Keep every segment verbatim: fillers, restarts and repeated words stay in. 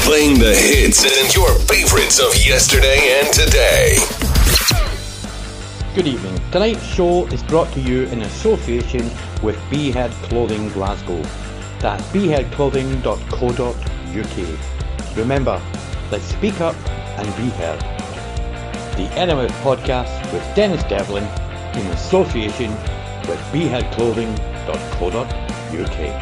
Playing the hits and your favorites of yesterday and today. Good evening. Tonight's show is brought to you in association with Beehead Clothing Glasgow. That's beehead clothing dot co dot uk. Remember, let's speak up and be heard. The N M F Podcast with Dennis Devlin in association with beehead clothing dot co dot uk.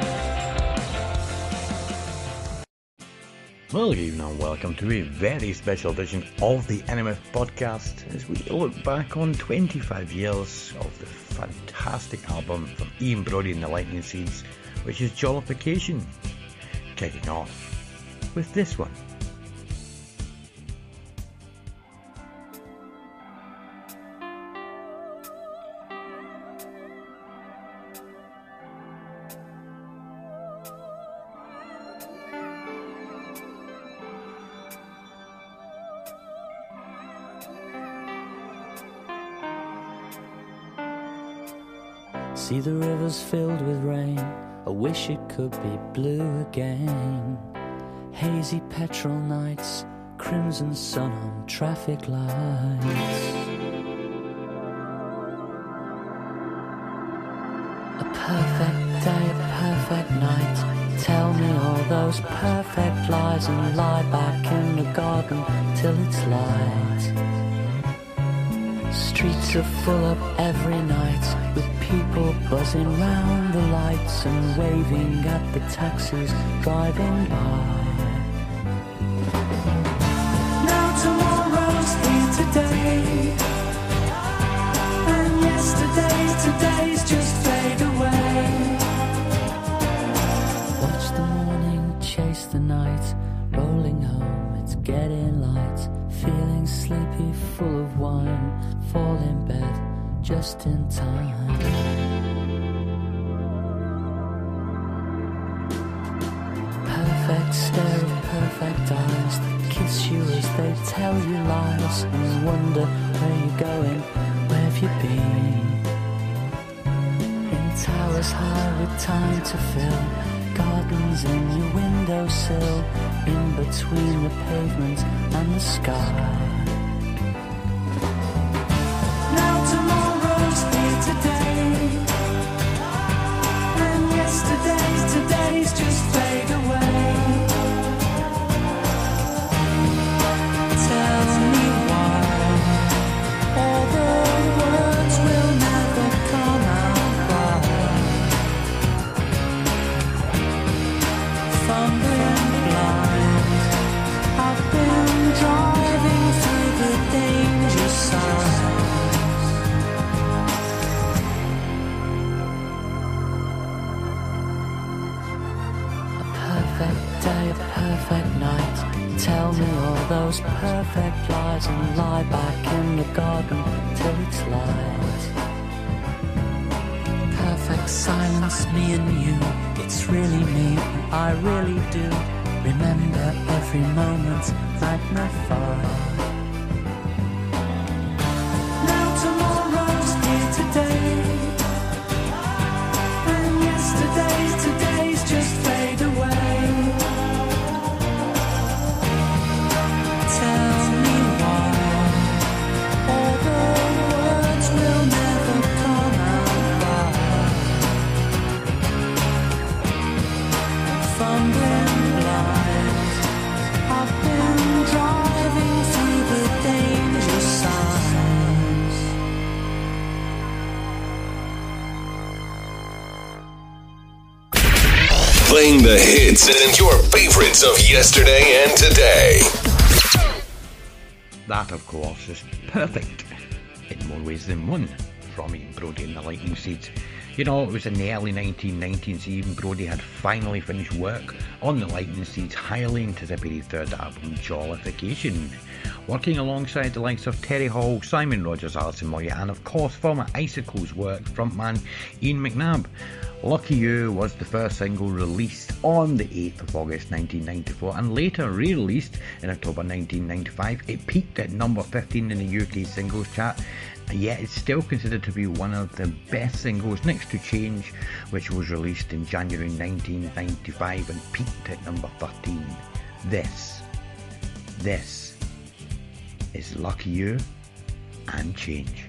Well, good evening and welcome to a very special edition of the N M F Podcast as we look back on twenty-five years of the fantastic album from Ian Broudie and the Lightning Seeds, which is Jollification. Kicking off with this one. See the rivers filled with rain, I wish it could be blue again. Hazy petrol nights, crimson sun on traffic lights. A perfect day, a perfect night. Tell me all those perfect lies and lie back in the garden till it's light. Streets are full up every night with people buzzing round the lights and waving at the taxis driving by. Now tomorrow's here today, and yesterday's today's just fade away. Watch the morning chase the night, rolling home, it's getting light. Feeling sleepy, full of wine, fall in bed just in time. Perfect stare of perfect eyes that kiss you as they tell you lies and wonder where you're going, where have you been? In towers high with time to fill, gardens in your windowsill, in between the pavement and the sky. Now tomorrow's here today, and yesterday's today's just fade away. Tell me why all the words will never come out right. Fumbling blind, I've been driving through the danger signs. A perfect day, a perfect night. Tell me all those perfect lies and lie back in the garden till it's light. Perfect silence, me and you. It's really me, and I really do remember every moment magnified. Now tomorrow's here today, and yesterday's today's just fade away. Tell me why all the words will never come out right. Fumbling blind, I've been driving through the danger signs. Playing the hits and your favorites of yesterday and today. That, of course, is perfect in more ways than one from Ian Broudie and the Lightning Seeds. You know, it was in the early nineteen nineties Ian Broudie had finally finished work on the Lightning Seeds' highly anticipated third album, Jollification, working alongside the likes of Terry Hall, Simon Rogers, Alison Moyet, and of course former Icicles work frontman Ian McNabb. Lucky You was the first single released on the eighth of August nineteen ninety-four and later re-released in October nineteen ninety-five. It peaked at number fifteen in the U K singles chart, yet it's still considered to be one of the best singles next to Change, which was released in January nineteen ninety-five and peaked at number thirteen. This, this is Lucky You and Change.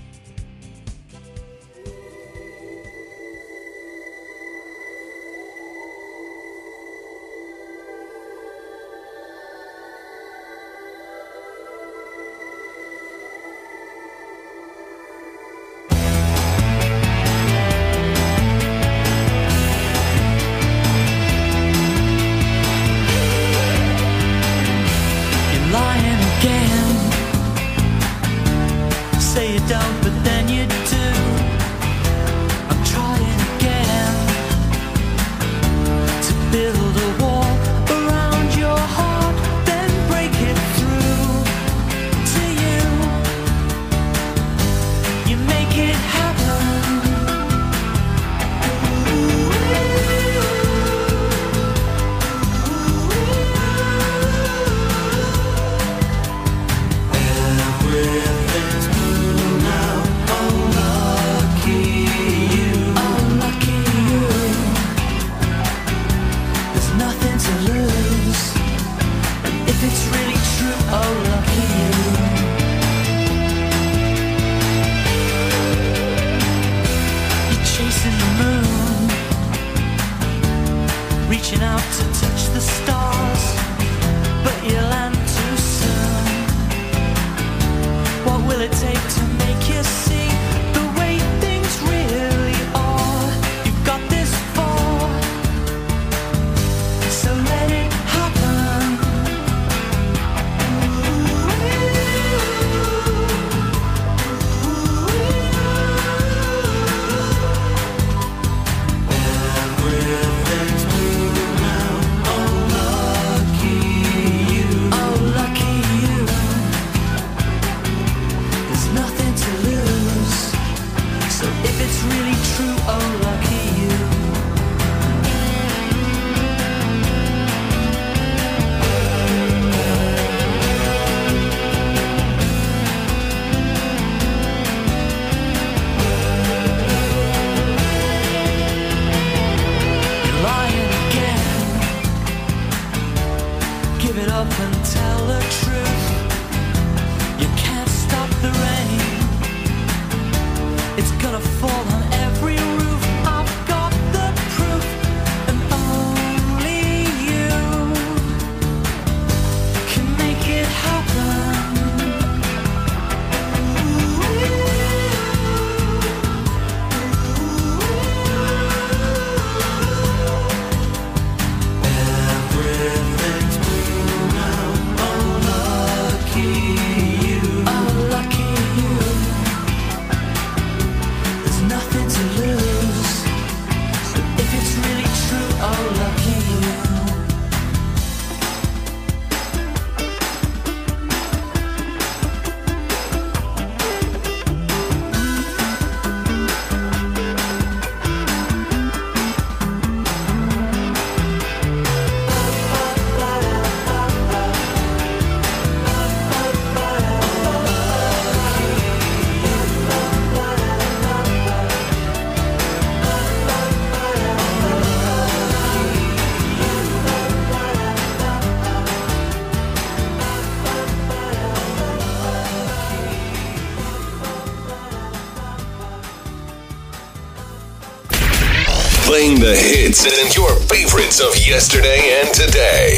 Playing the hits and your favorites of yesterday and today.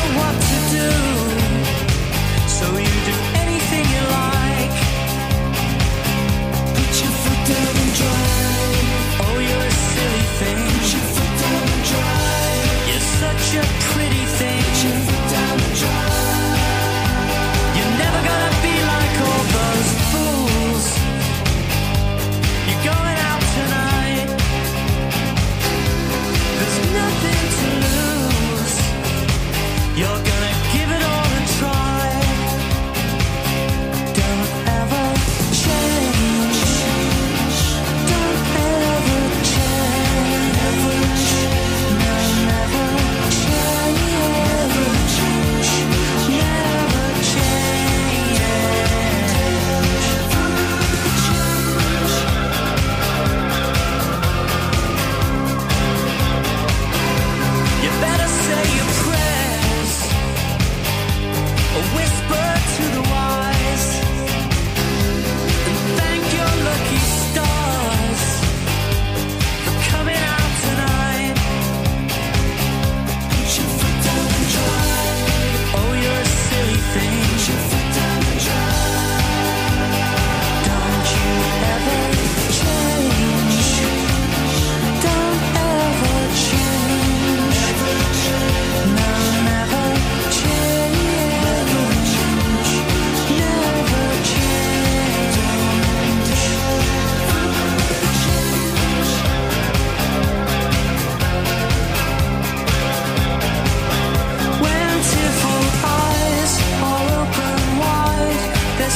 So you do anything you like.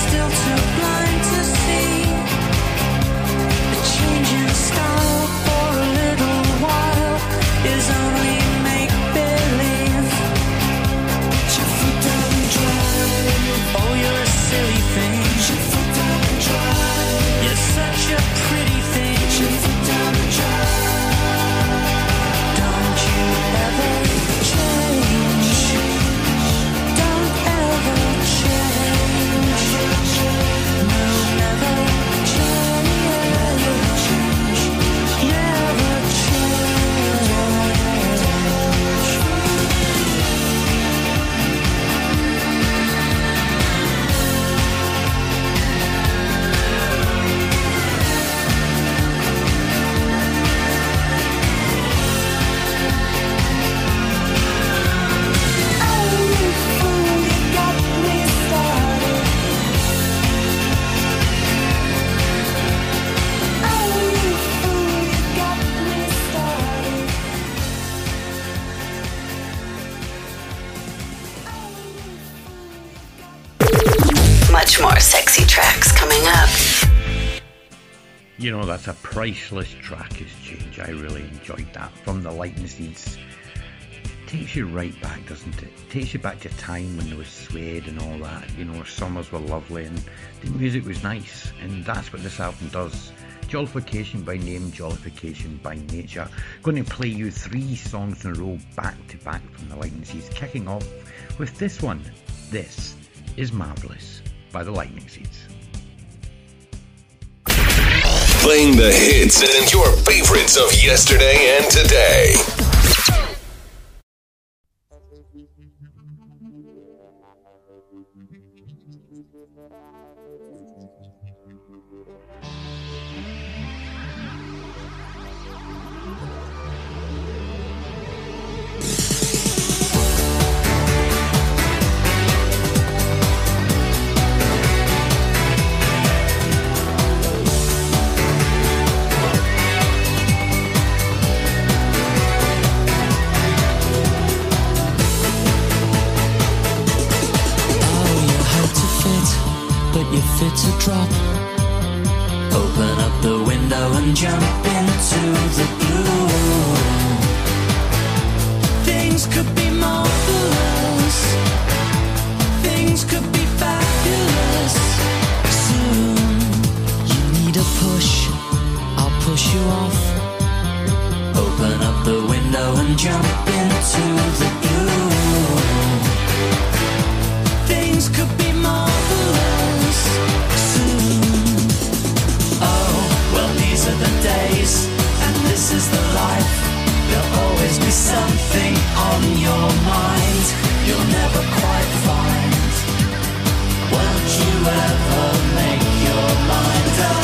still too blind to see a change in style for a little while is only make-believe. Put your foot down and drive. Oh, you're a silly thing. Put your foot down and drive. You're such a pretty thing. Put your foot down and drive. Don't you ever change. Don't ever change. No, never change. Never change. Oh, you fool, you got me started. Oh, you fool, you got me started. Much more sexy tracks coming up. You know, that's a priceless track, is Change. I really enjoyed that. From the Lightning Seeds. Takes you right back, doesn't it? Takes you back to time when there was suede and all that. You know, summers were lovely and the music was nice. And that's what this album does. Jollification by name, Jollification by nature. Going to play you three songs in a row back to back from the Lightning Seeds. Kicking off with this one. This is Marvelous by the Lightning Seeds. Playing the hits and your favorites of yesterday and today. You fit to drop. Open up the window and jump into the blue. Things could be marvelous. Things could be fabulous. Soon you need a push. I'll push you off. Open up the window and jump into the blue. Things could be marvelous. These are the days, and this is the life. There'll always be something on your mind you'll never quite find. Won't you ever make your mind up?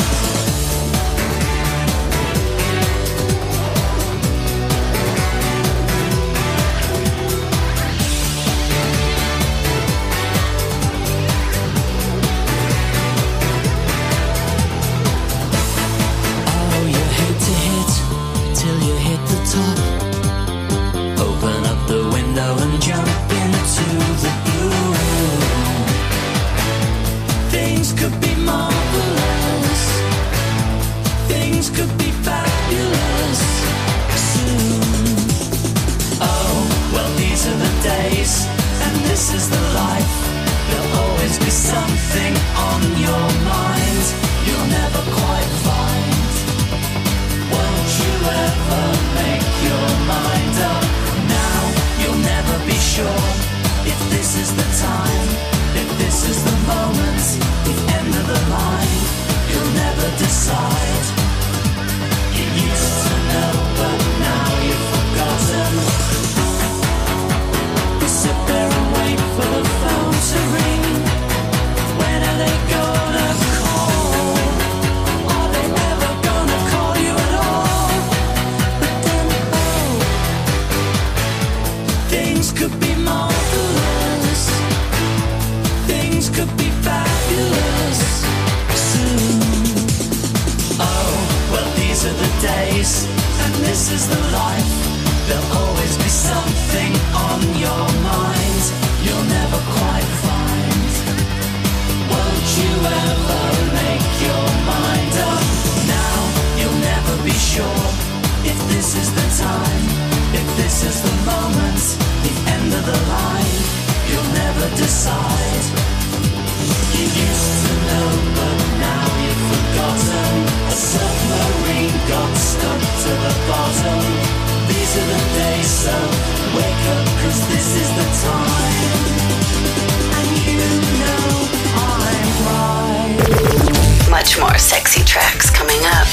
is the time, if this is the moment, the end of the line, you'll never decide. You used to know, but now you've forgotten. A submarine got stuck to the bottom. These are the days, so wake up, cause this is the time. And you know I'm right. Much more sexy tracks coming up.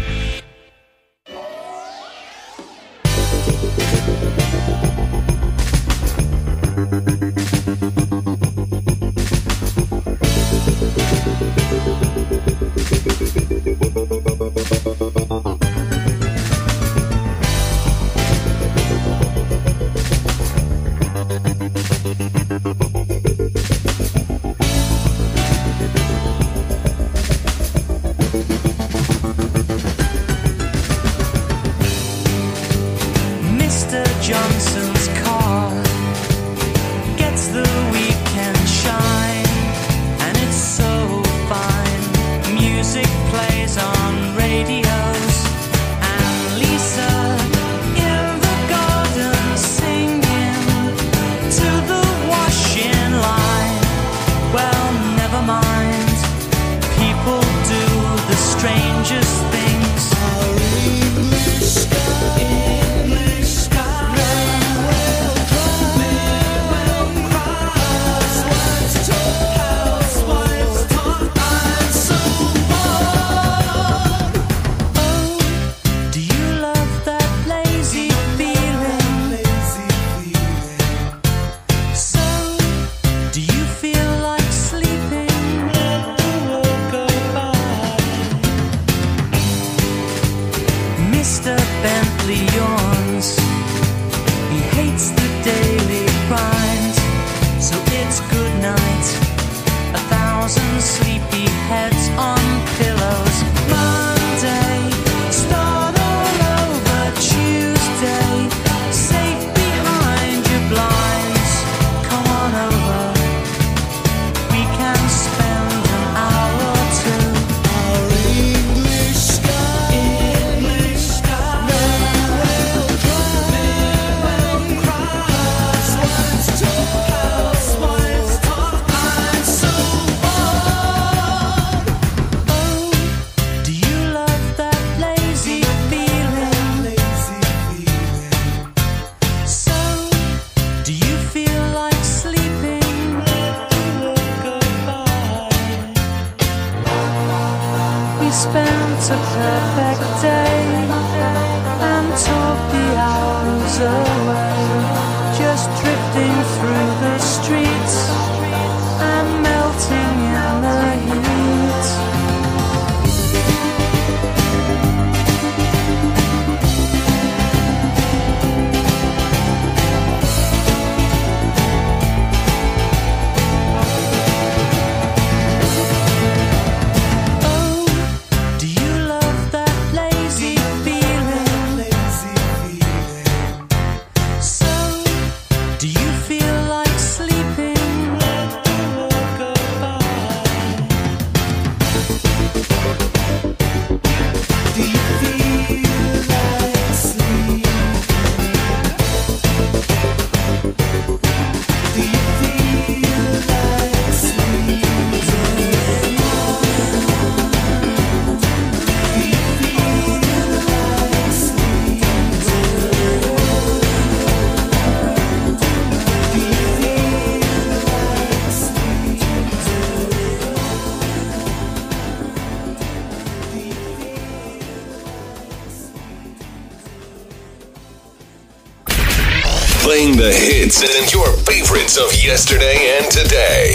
Playing the hits and your favorites of yesterday and today.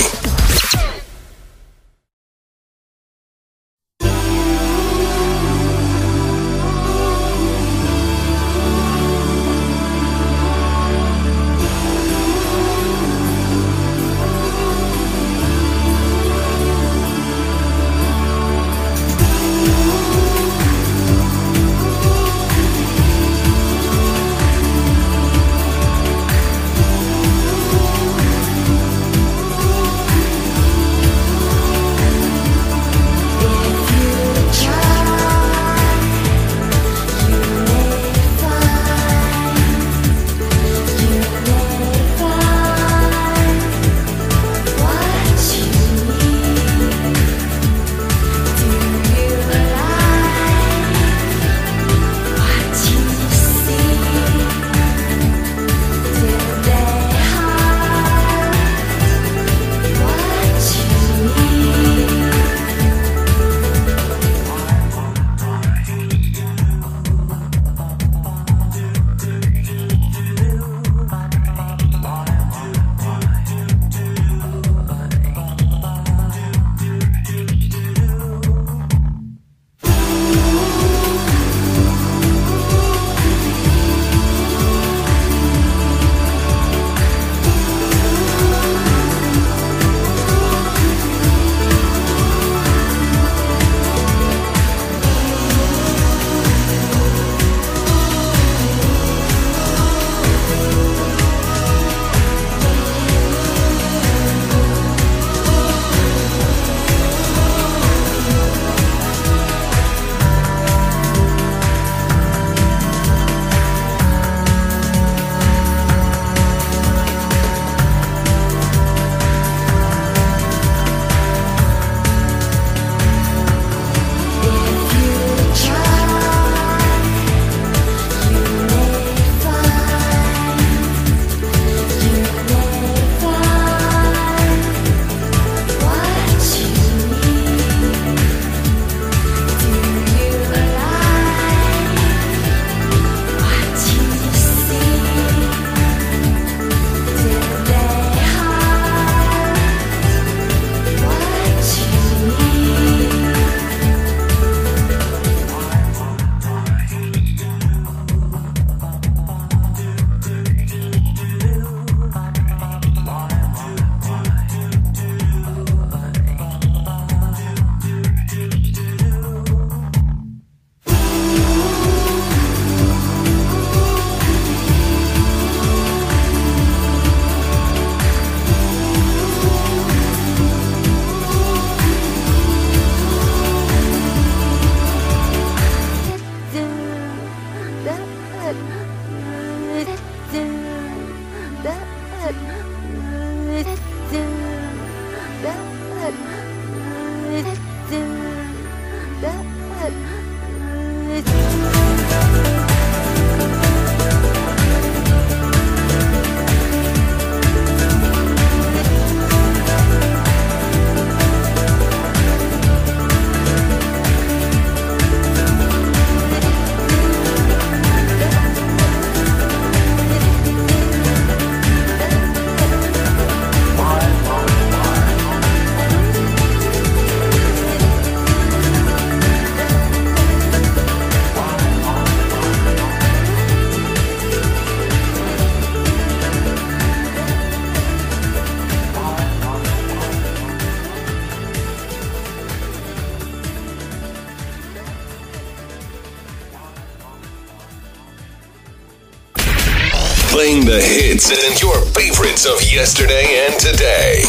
Playing the hits and your favorites of yesterday and today.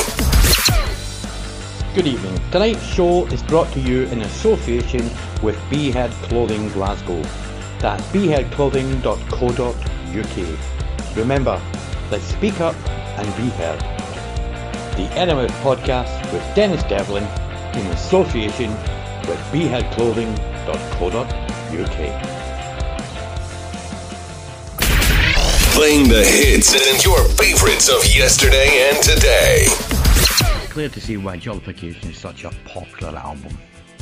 Good evening. Tonight's show is brought to you in association with Behead Clothing Glasgow. That's behead clothing dot co dot uk. Remember, let's speak up and be heard. The N M F Podcast with Dennis Devlin in association with behead clothing dot co dot uk. Playing the hits and your favorites of yesterday and today. Clear to see why Jollification is such a popular album.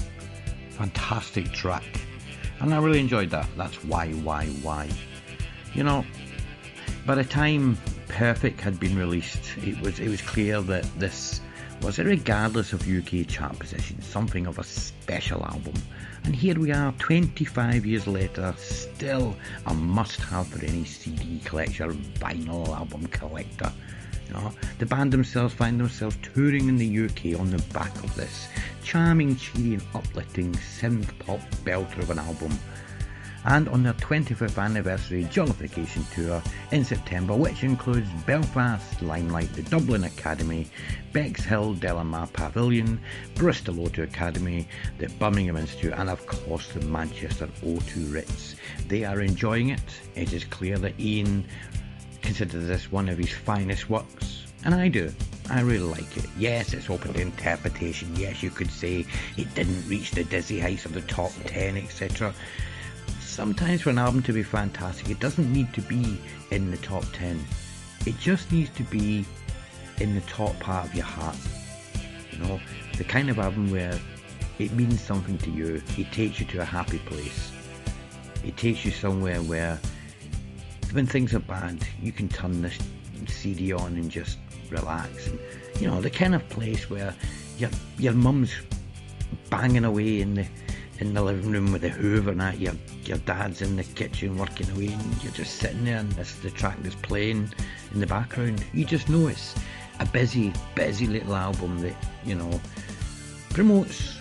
Fantastic track. And I really enjoyed that. That's why, why, why. You know, by the time Perfect had been released, it was it was clear that this was, regardless of U K chart position, something of a special album. And here we are, twenty-five years later, still a must-have for any C D collector, vinyl album collector. You know, the band themselves find themselves touring in the U K on the back of this charming, cheery and uplifting synth-pop belter of an album. And on their twenty-fifth anniversary Jollification tour in September, which includes Belfast, Limelight, the Dublin Academy, Bexhill, Delamar Pavilion, Bristol O two Academy, the Birmingham Institute and of course the Manchester O two Ritz. They are enjoying it. It is clear that Ian considers this one of his finest works, and I do. I really like it. Yes, it's open to interpretation. Yes, you could say it didn't reach the dizzy heights of the top ten, et cetera. Sometimes for an album to be fantastic, it doesn't need to be in the top ten. It just needs to be in the top part of your heart. You know, the kind of album where it means something to you. It takes you to a happy place. It takes you somewhere where when things are bad, you can turn this C D on and just relax. And, you know, the kind of place where your your mum's banging away in the in the living room with the Hoover and that, your your dad's in the kitchen working away and you're just sitting there and this the track that's playing in the background. You just know it's a busy, busy little album that, you know, promotes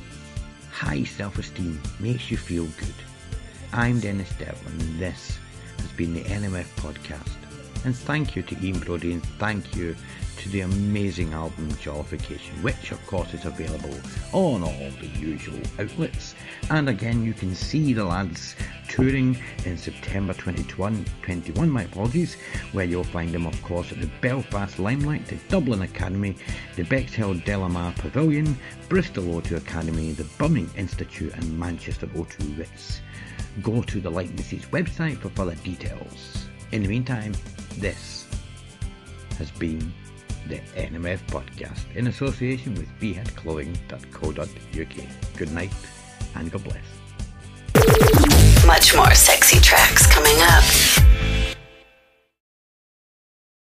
high self-esteem, makes you feel good. I'm Dennis Devlin and this has been the N M F Podcast. And thank you to Ian Brody and thank you to the amazing album Jollification, which of course is available on all the usual outlets. And again, you can see the lads touring in September twenty twenty-one, my apologies, where you'll find them of course at the Belfast Limelight, the Dublin Academy, the Bexhill Delamar Pavilion, Bristol O two Academy, the Birmingham Institute and Manchester O two Ritz. Go to the Lightning Seeds website for further details. In the meantime, this has been the N M F Podcast in association with behead clothing dot co dot uk. Good night and God bless. Much more sexy tracks coming up.